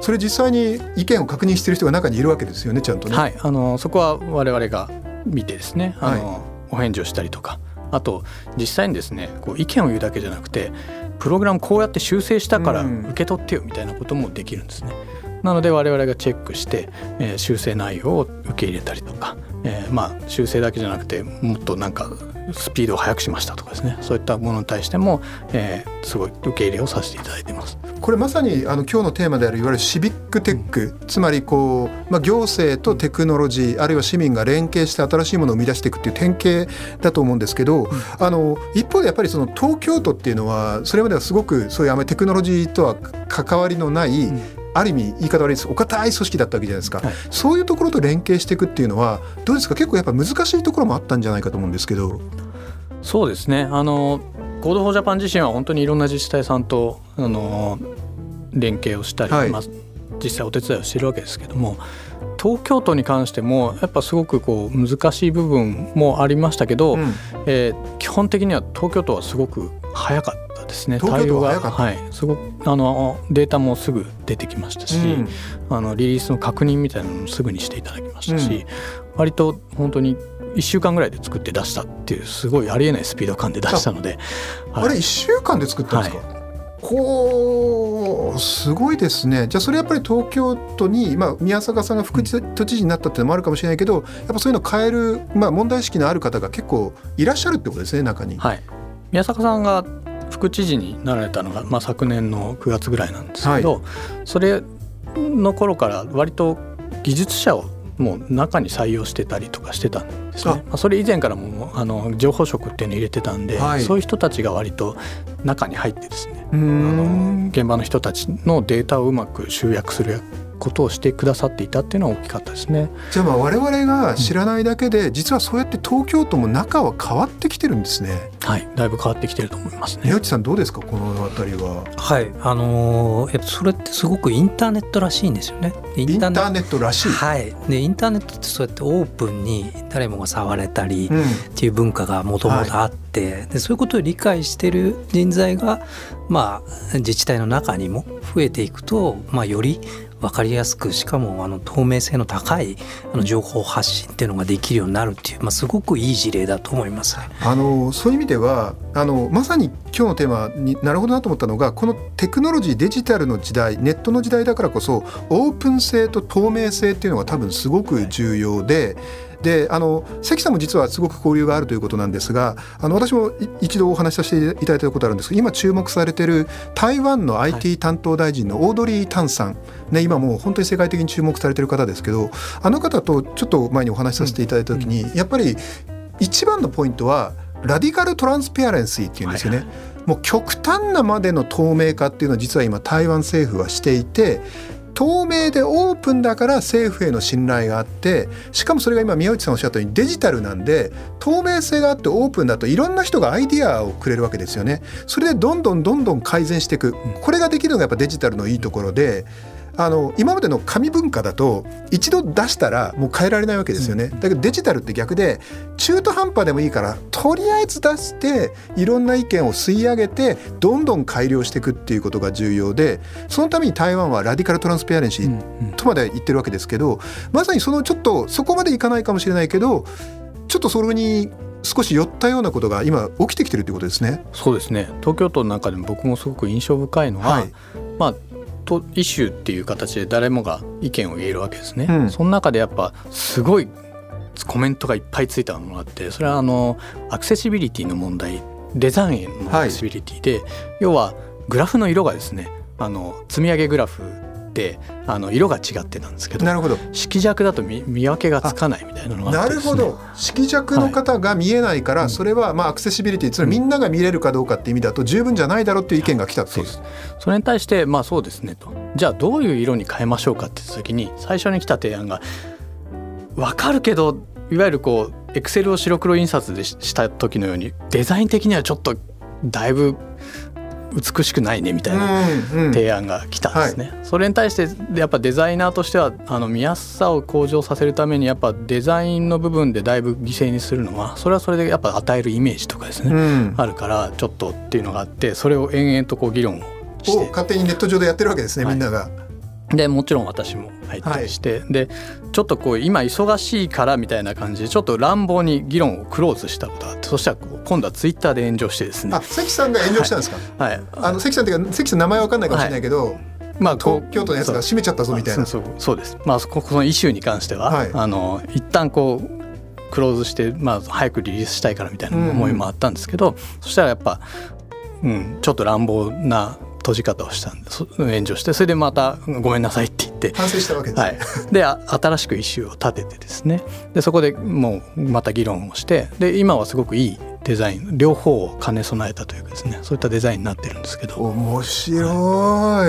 それ実際に意見を確認している人が中にいるわけですよね、ちゃんとね。 はい、あのそこは我々が見てですね、あの、はい、お返事をしたりとか、あと実際にですねこう意見を言うだけじゃなくてプログラムこうやって修正したから受け取ってよみたいなこともできるんですね。なので我々がチェックして、えー、修正内容を受け入れたりとか、えー、まあ修正だけじゃなくてもっとなんかスピードを速くしましたとかですね、そういったものに対しても、えー、すごい受け入れをさせていただいています。 これまさにあの今日のテーマであるいわゆるシビックテック、うん、つまりこう、まあ、行政とテクノロジーあるいは市民が連携して新しいものを生み出していくっていう典型だと思うんですけど、うん、あの一方でやっぱりその東京都っていうのはそれまではすごくそういうあまりテクノロジーとは関わりのない、うん、ある意味言い方悪いですお堅い組織だったわけじゃないですか、はい、そういうところと連携していくっていうのはどうですか。結構やっぱ難しいところもあったんじゃないかと思うんですけど。 そうですね、あのコードフォージャパン自身は本当にいろんな自治体さんとあの連携をしたり、はい、まあ、実際お手伝いをしているわけですけども、東京都に関してもやっぱすごくこう難しい部分もありましたけど、うん、えー、基本的には東京都はすごく早かったですね。 東京都は早かった、 はい、すごくあのデータもすぐ出てきましたし、うん、あのリリースの確認みたいなのもすぐにしていただきましたし、うん、割と本当にいっしゅうかんぐらいで作って出したっていうすごいありえないスピード感で出したので、 あ、はい、あれいっしゅうかんで作ったんですか。はい、こうすごいですね。じゃあそれやっぱり東京都に、まあ、宮坂さんが副都知事になったっていうのもあるかもしれないけど、やっぱそういうのを変える、まあ、問題意識のある方が結構いらっしゃるってことですね、中に。はい、 宮坂さんが副知事になられたのが、まあ、昨年のくがつぐらいなんですけど、はい、それの頃から割と技術者をもう中に採用してたりとかしてたんですね。あ、まあ、それ以前からもあの情報職っていうのを入れてたんで、はい、そういう人たちが割と中に入ってですね、あの現場の人たちのデータをうまく集約することをしてくださっていたっていうのは大きかったですね。 じゃあまあ我々が知らないだけで、うん、実はそうやって東京都も中は変わってきてるんですね。 はい、だいぶ変わってきてると思いますね。 宮内さんどうですか、このあたりは。 はい、あのー、それってすごくインターネットらしいんですよね。 インターネットらしい。 はい、でインターネットってそうやってオープンに誰もが触れたりっていう文化がもともとあって、はい、でそういうことを理解している人材が、まあ、自治体の中にも増えていくと、まあ、より分かりやすく、しかもあの透明性の高いあの情報発信っていうのができるようになるっていう、まあ、すごくいい事例だと思います。 あのそういう意味ではあのまさに今日のテーマになるほどなと思ったのが、このテクノロジーデジタルの時代、ネットの時代だからこそオープン性と透明性っていうのが多分すごく重要で、はいであの関さんも実はすごく交流があるということなんですが、あの私も一度お話しさせていただいたことあるんですけど、今注目されている台湾の アイティー 担当大臣のオードリー・タンさん、ね、今もう本当に世界的に注目されている方ですけど、あの方とちょっと前にお話しさせていただいた時に、うんうん、やっぱり一番のポイントはラディカルトランスペアレンシーっていうんですよね、はいはい、もう極端なまでの透明化っていうのは実は今台湾政府はしていて、透明でオープンだから政府への信頼があって、しかもそれが今宮内さんおっしゃったようにデジタルなんで透明性があってオープンだといろんな人がアイディアをくれるわけですよね。それでどんどんどんどん改善していく、これができるのがやっぱデジタルのいいところで、あの今までの紙文化だと一度出したらもう変えられないわけですよね。だけどデジタルって逆で中途半端でもいいからとりあえず出していろんな意見を吸い上げてどんどん改良していくっていうことが重要で、そのために台湾はラディカルトランスペアレンシーとまで言ってるわけですけど、まさにそのちょっとそこまでいかないかもしれないけど、ちょっとそれに少し寄ったようなことが今起きてきてるということですね。 そうですね。東京都の中でも僕もすごく印象深いのは、はい、まあとイシューっていう形で誰もが意見を言えるわけですね、うん、その中でやっぱすごいコメントがいっぱいついたものがあって、それはあのアクセシビリティの問題、デザインのアクセシビリティで、はい、要はグラフの色がですね、あの積み上げグラフであの色が違ってたんですけど、 なるほど、 色弱だと 見, 見分けがつかないみたいなのがあってですね。 なるほど、色弱の方が見えないから、はい、それはまあアクセシビリティ、つまりみんなが見れるかどうかっていう意味だと十分じゃないだろうっていう意見が来たっていう、 そうです。それに対してまあそうですねと、じゃあどういう色に変えましょうかって言った時に最初に来た提案が、分かるけどいわゆるこうエクセルを白黒印刷でした時のようにデザイン的にはちょっとだいぶ美しくないねみたいな提案が来たんですね、うんうん、はい、それに対してやっぱデザイナーとしてはあの見やすさを向上させるためにやっぱデザインの部分でだいぶ犠牲にするのはそれはそれでやっぱ与えるイメージとかですね、うん、あるからちょっとっていうのがあって、それを延々とこう議論をして勝手にネット上でやってるわけですね、はい、みんなが。 でもちろん私も入ったりして、はい、でちょっとこう今忙しいからみたいな感じでちょっと乱暴に議論をクローズしたことがあって、そしたら今度はツイッターで炎上してですね。 あ、関さんが炎上したんですか。はい、はい、あの関さんっていうか関さん名前わかんないかもしれないけど、はい、まあ、東京都のやつが閉めちゃったぞみたいな。 そう、そう、そうです。まあこのイシューに関しては、はい、あの一旦こうクローズして、まあ、早くリリースしたいからみたいな思いもあったんですけど、うん、そしたらやっぱ、うん、ちょっと乱暴な閉じ方をしたんで炎上して、それでまたごめんなさいって言って反省したわけですね、 はい、で新しくイシューを立ててですね、でそこでもうまた議論をして、で今はすごくいいデザイン、両方を兼ね備えたというかですね、そういったデザインになってるんですけど。 面白い、はい、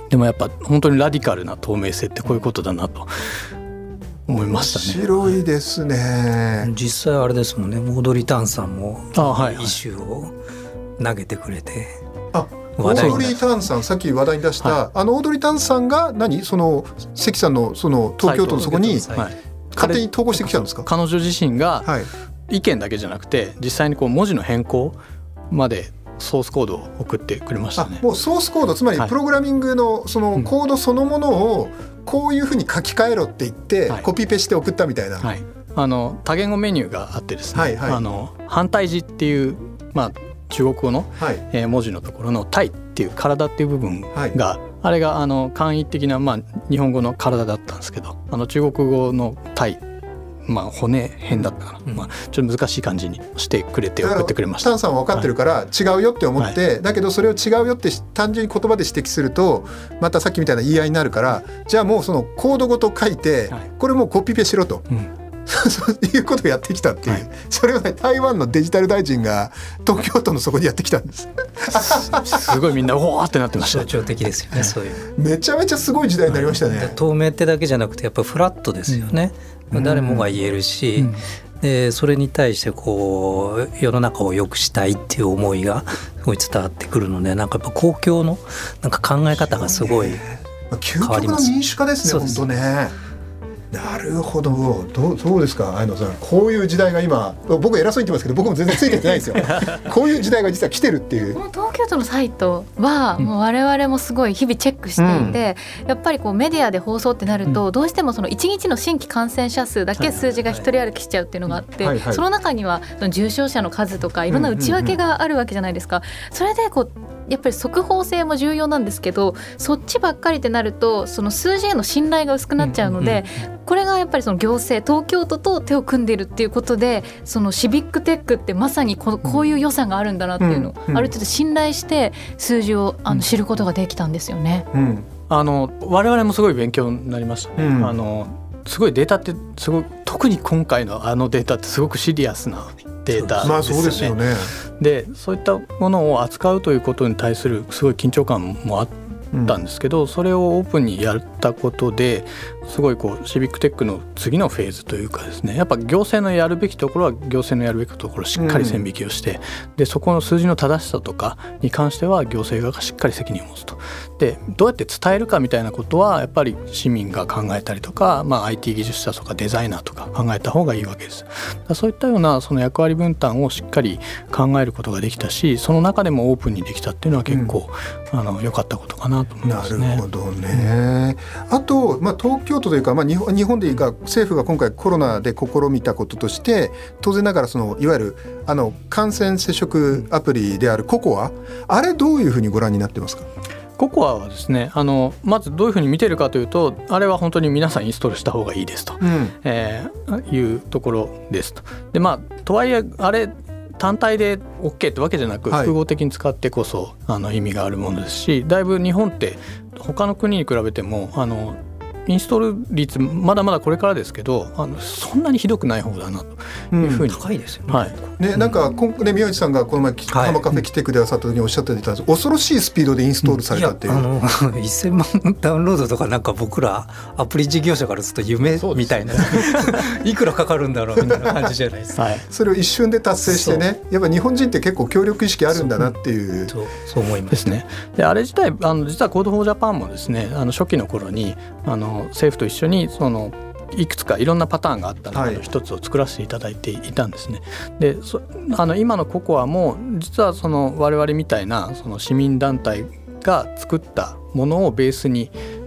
でもやっぱ本当にラディカルな透明性ってこういうことだなと思いましたね。 面白いですね。 実際あれですもんね、オードリー・タンさんもイシューを投げてくれて、 あ、オードリー・タンさん、さっき話題に出した、はい、あのオードリー・タンさんが何その関さんのその東京都のそこに勝手に投稿してきたんですか。 彼女自身が意見だけじゃなくて実際にこう文字の変更までソースコードを送ってくれましたね。 あ、もうソースコード、つまりプログラミングのそのコードそのものをこういうふうに書き換えろって言ってコピペして送ったみたいな、 はい、あの多言語メニューがあってですね、はいはい、あの反対字っていう、まあ中国語の、はい、えー、文字のところの体っていう体っていう部分が、はい、あれがあの簡易的な、まあ、日本語の体だったんですけど、あの中国語の体、まあ、骨辺だったかな、うん、まあ、ちょっと難しい感じにしてくれて送ってくれました。 タンさんは分かってるから違うよって思って、はい、だけどそれを違うよって単純に言葉で指摘するとまたさっきみたいな言い合いになるから、じゃあもうそのコードごと書いて、はい、これもうコピペしろと、うん、そういうことをやってきたっていう、はい、それを、ね、台湾のデジタル大臣が東京都のそこにやってきたんですすごいみんなおーってなってました。 象徴的ですよね。そういうめちゃめちゃすごい時代になりましたね、はい、 透明ってだけじゃなくてやっぱフラットですよね、うん、誰もが言えるし、うん、でそれに対してこう世の中を良くしたいっていう思いがすごい伝わってくるので、なんかやっぱ公共のなんか考え方がすごい変わります。 究極の民主化ですね、本当ね。なるほど、どう、そうですか、相野さん。こういう時代が今、僕偉そうに言ってますけど僕も全然ついてってないんですよこういう時代が実は来てるっていう。 この東京都のサイトはもう我々もすごい日々チェックしていて、うん、やっぱりこうメディアで放送ってなると、うん、どうしてもそのいちにちの新規感染者数だけ数字が一人歩きしちゃうっていうのがあって、はいはい、その中にはその重症者の数とかいろんな内訳があるわけじゃないですか。それでこうやっぱり速報性も重要なんですけど、そっちばっかりってなるとその数字への信頼が薄くなっちゃうので、うんうんうん、これがやっぱりその行政東京都と手を組んでいるっていうことで、そのシビックテックってまさに こ, こういう良さがあるんだなっていうのを、うんうん、ある程度信頼して数字をあの知ることができたんですよね、うん、 あの我々もすごい勉強になりましたね、うん、あのすごいデータってすごい、特に今回のあのデータってすごくシリアスなデータですよね。 まあそうですよね。 でそういったものを扱うということに対するすごい緊張感もあったんですけど、うん、それをオープンにやったことですごいこうシビックテックの次のフェーズというかですね、やっぱ行政のやるべきところは行政のやるべきところをしっかり線引きをして、うん、でそこの数字の正しさとかに関しては行政側がしっかり責任を持つと。でどうやって伝えるかみたいなことはやっぱり市民が考えたりとか、まあ、アイティー 技術者とかデザイナーとか考えた方がいいわけです。だそういったようなその役割分担をしっかり考えることができたし、その中でもオープンにできたっていうのは結構、うん、あの良かったことかなと思いますね。 なるほどね、うん、あと、まあ、東京都というか、まあ、日本、日本でいうか政府が今回コロナで試みたこととして、当然ながらそのいわゆるあの感染接触アプリであるココア、あれどういうふうにご覧になってますか？ ココアはですね、あのまずどういうふうに見てるかというと、あれは本当に皆さんインストールした方がいいですと、うん、えー、いうところですと。でまあとはいえあれ単体で OK ってわけじゃなく、複合的に使ってこそあの意味があるものですし、だいぶ日本って他の国に比べてもあのインストール率まだまだこれからですけど、あのそんなにひどくない方だなというふうに、 うん、高いですよね、 はいね、なんか今ね、宮内さんがこの前ハマカフェ来てくださった時におっしゃっていたんです、恐ろしいスピードでインストールされたっていう、うん、 いやあのせんまんダウンロードとかなんか僕らアプリ事業者からすると夢みたいな、いくらかかるんだろうみたいな感じじゃないですか、はい、 それを一瞬で達成してね、やっぱ日本人って結構協力意識あるんだなっていう、 そう、そう思いますですね。であれ自体あの実は Code for Japan もですね、あの初期の頃にあの政府と一緒にそのいくつかいろんなパターンがあった中の一つを作らせていただいていたんですね。でそあの今のココアも実はその我々みたいなその市民団体が作ったものをベースに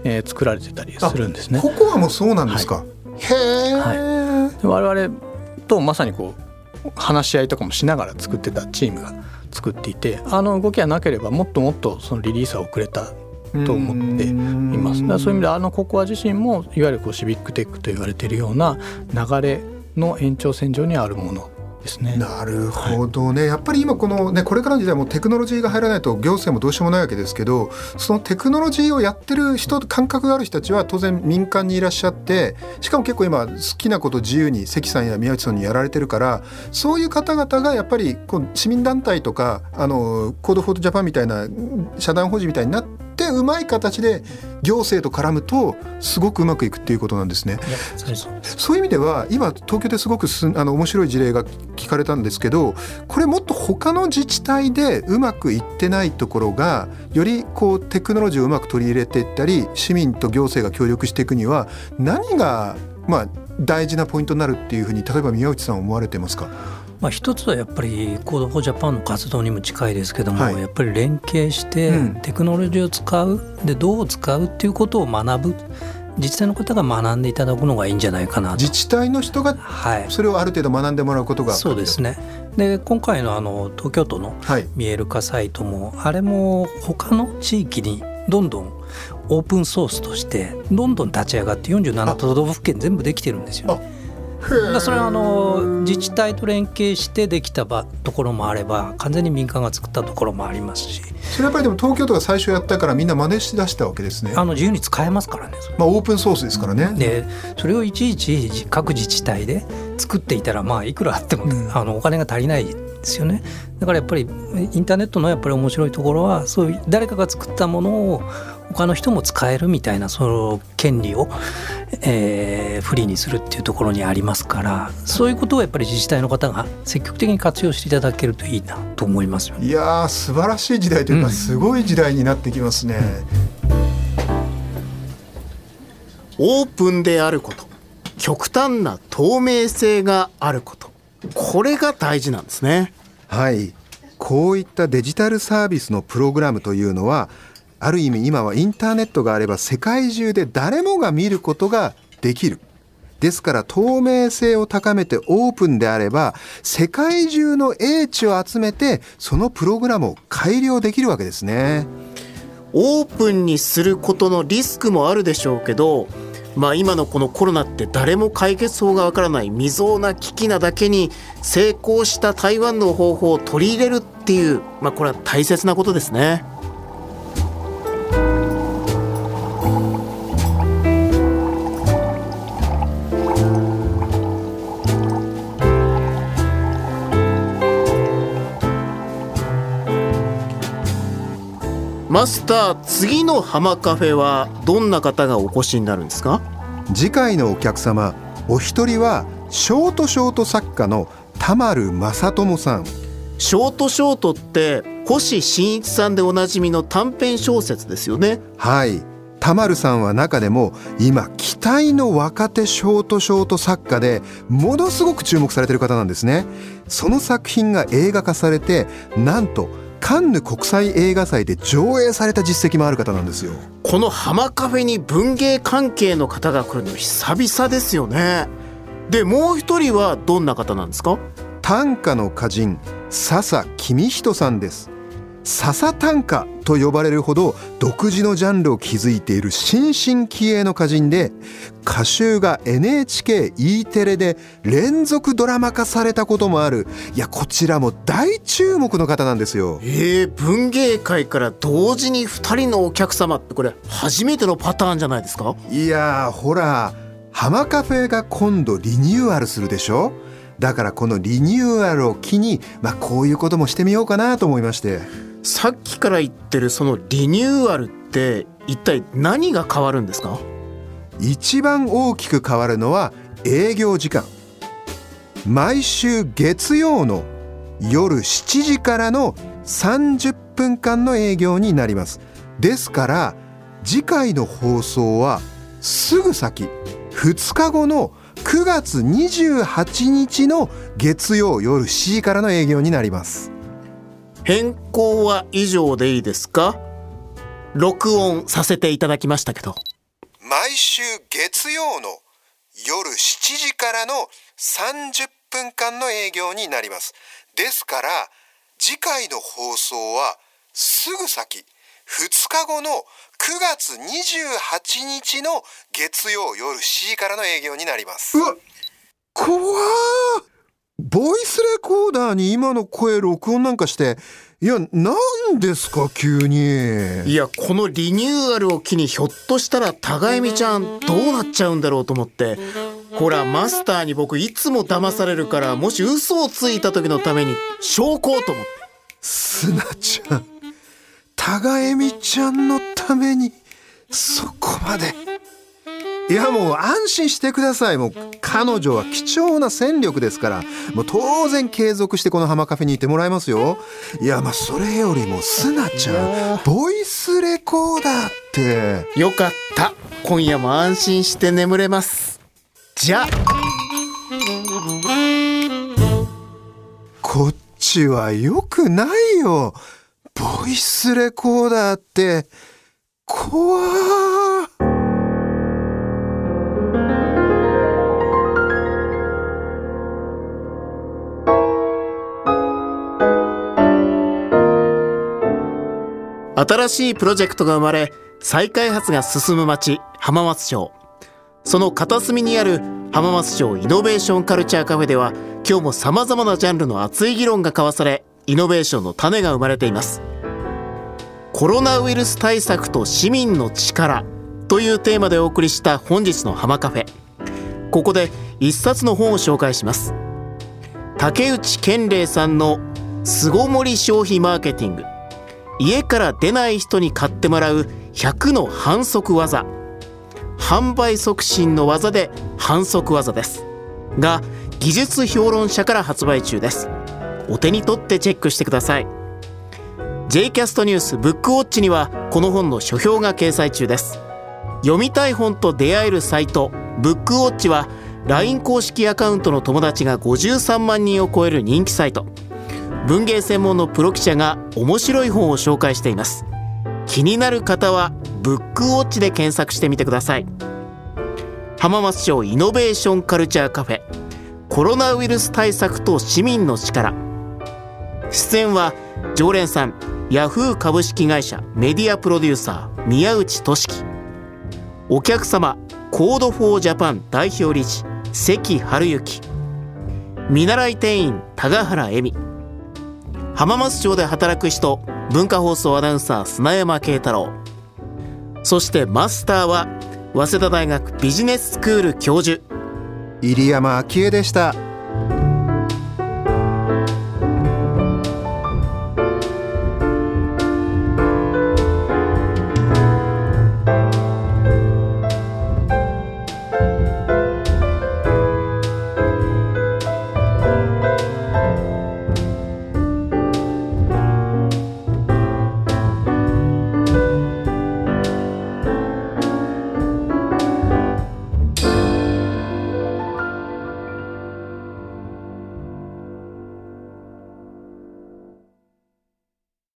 えー、作られてたりするんですね。 ココアもそうなんですか、はい、へー、 はい、我々とまさにこう話し合いとかもしながら作ってたチームが作っていて、あの動きがなければもっともっとそのリリースは遅れたと思っています。だからそういう意味であのココア自身もいわゆるこうシビックテックと言われているような流れの延長線上にあるものですね。 なるほどね、はい、やっぱり今この、ね、これからの時代もテクノロジーが入らないと行政もどうしようもないわけですけど、そのテクノロジーをやってる人、感覚がある人たちは当然民間にいらっしゃって、しかも結構今好きなこと自由に関さんや宮内さんにやられてるから、そういう方々がやっぱりこう市民団体とかあのコードフォートジャパンみたいな社団法人みたいになってうまい形で行政と絡むとすごくうまくいくっていうことなんですね。 いや、それそうです。 そういう意味では今東京ですごくすあの面白い事例が聞かれたんですけど、これもっと他の自治体でうまくいってないところがよりこうテクノロジーをうまく取り入れていったり、市民と行政が協力していくには何がまあ大事なポイントになるっていうふうに、例えば宮内さん思われてますか？ まあ、一つはやっぱりコードフォージャパンの活動にも近いですけども、はい、やっぱり連携してテクノロジーを使う、でどう使うっていうことを学ぶ、自治体の方が学んでいただくのがいいんじゃないかなと。 自治体の人がそれをある程度学んでもらうことが、 はい、そうですね。で今回 の, あの東京都の見える化サイトも、はい、あれも他の地域にどんどんオープンソースとしてどんどん立ち上がってよんじゅうなな都道府県全部できてるんですよね。だそれはあの自治体と連携してできた場ところもあれば、完全に民間が作ったところもありますし、 それやっぱりでも東京都が最初やったからみんな真似しだしたわけですね。 あの自由に使えますからね、 まあ、オープンソースですからね。 でそれをいちいち各自治体で作っていたら、まあいくらあっても、うん、あのお金が足りないですよね。だからやっぱりインターネットのやっぱり面白いところは、そういう誰かが作ったものを他の人も使えるみたいな、その権利を、えー、フリーにするっていうところにありますから、そういうことをやっぱり自治体の方が積極的に活用していただけるといいなと思いますよね。 いやー素晴らしい時代というか、うん、すごい時代になってきますね。 オープンであること、極端な透明性があること、これが大事なんですね。 はい、こういったデジタルサービスのプログラムというのは、ある意味今はインターネットがあれば世界中で誰もが見ることができる。ですから透明性を高めてオープンであれば、世界中の英知を集めてそのプログラムを改良できるわけですね。 オープンにすることのリスクもあるでしょうけど、まあ、今のこのコロナって誰も解決法がわからない未曾有な危機なだけに、成功した台湾の方法を取り入れるっていう、まあ、これは大切なことですね。マスター、次の浜カフェはどんな方がお越しになるんですか？ 次回のお客様、お一人はショートショート作家の田丸正智さん。 ショートショートって星新一さんでおなじみの短編小説ですよね。 はい、田丸さんは中でも今期待の若手ショートショート作家でものすごく注目されている方なんですね。その作品が映画化されて、なんとカンヌ国際映画祭で上映された実績もある方なんですよ。 この浜カフェに文芸関係の方が来るの久々ですよね。でもう一人はどんな方なんですか？ 短歌の歌人笹公人さんです。笹短歌と呼ばれるほど独自のジャンルを築いている新進気鋭の歌人で、歌集が エヌエイチケー E テレで連続ドラマ化されたこともある、いやこちらも大注目の方なんですよ。 えー、文芸界から同時にふたりのお客様ってこれ初めてのパターンじゃないですか？ いやほら、浜カフェが今度リニューアルするでしょ。だからこのリニューアルを機に、まあ、こういうこともしてみようかなと思いまして。 さっきから言ってるそのリニューアルって一体何が変わるんですか？ 一番大きく変わるのは営業時間。毎週月曜の夜しちじからのさんじゅっぷんかんの営業になります。ですから次回の放送はすぐ先ふつかごのくがつにじゅうはちにちの月曜夜しちじからの営業になります。 変更は以上でいいですか？録音させていただきましたけど。 毎週月曜の夜しちじからのさんじゅっぷんかんの営業になります。ですから次回の放送はすぐ先、ふつかごのくがつにじゅうはちにちの月曜夜しちじからの営業になります。うわ、怖ー。ボイスレコーダーに今の声録音なんかして、いや、なんですか急に。 いや、このリニューアルを機にひょっとしたら高恵美ちゃんどうなっちゃうんだろうと思って、ほらマスターに僕いつも騙されるから、もし嘘をついた時のために証拠と思って。 すなちゃん、高恵美ちゃんのためにそこまで。いや、もう安心してください。もう彼女は貴重な戦力ですから、もう当然継続してこの浜カフェにいてもらいますよ。いや、まあそれよりもすなちゃん、ボイスレコーダーってよかった。今夜も安心して眠れます。じゃあこっちはよくないよ。ボイスレコーダーって怖ー。 新しいプロジェクトが生まれ、再開発が進む町浜松町。その片隅にある浜松町イノベーションカルチャーカフェでは、今日もさまざまなジャンルの熱い議論が交わされ、イノベーションの種が生まれています。コロナウイルス対策と市民の力というテーマでお送りした本日の浜カフェ。ここで一冊の本を紹介します。竹内健礼さんの巣ごもり消費マーケティング、家から出ない人に買ってもらうひゃくの反則技、販売促進の技で反則技ですが、技術評論者から発売中です。お手に取ってチェックしてください。 ジェイキャスト ニュースブックウォッチにはこの本の書評が掲載中です。読みたい本と出会えるサイトブックウォッチは ライン 公式アカウントの友達がごじゅうさんまんにんを超える人気サイト。文芸専門のプロ記者が面白い本を紹介しています。気になる方はブックウォッチで検索してみてください。浜松町イノベーションカルチャーカフェ、コロナウイルス対策と市民の力。出演は常連さん、ヤフー株式会社メディアプロデューサー宮内俊樹。お客様、コードフォージャパン代表理事関春之。見習い店員田ヶ原恵美。浜松町で働く人、文化放送アナウンサー砂山慶太郎。そしてマスターは早稲田大学ビジネススクール教授入山昭恵でした。